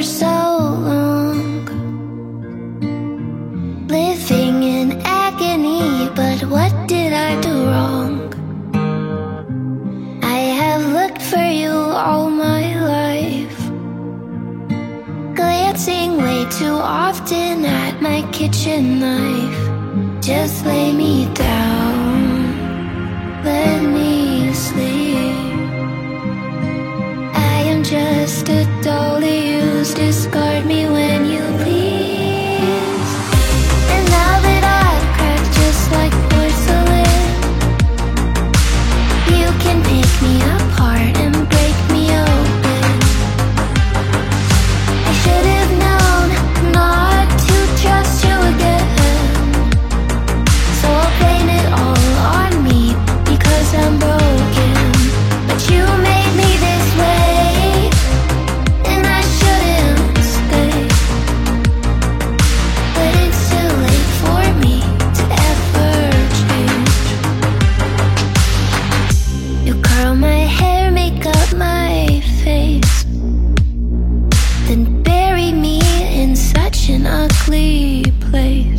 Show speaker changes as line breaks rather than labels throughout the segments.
so long, living in agony, but what did I do wrong? I have looked for you all my life, glancing way too often at my kitchen knife. Just lay me down, let me sleep. I am just a doll to use, discard me when you please. And now that I've cracked just like porcelain, you can pick me apart and break me open. I should have known not to trust you again, so I'll blame it all on me because I'm broken. But you made me this way, and I shouldn't stay. But it's too late for me to ever change. You curl my hair, make up my face, then bury me in such an ugly place.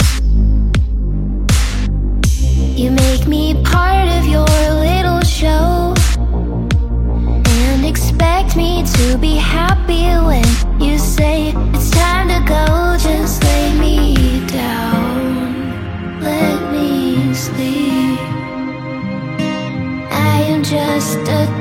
You make me part of your little show and expect me to be happy when you say it's time to go. Just lay me down, let me sleep. I am just a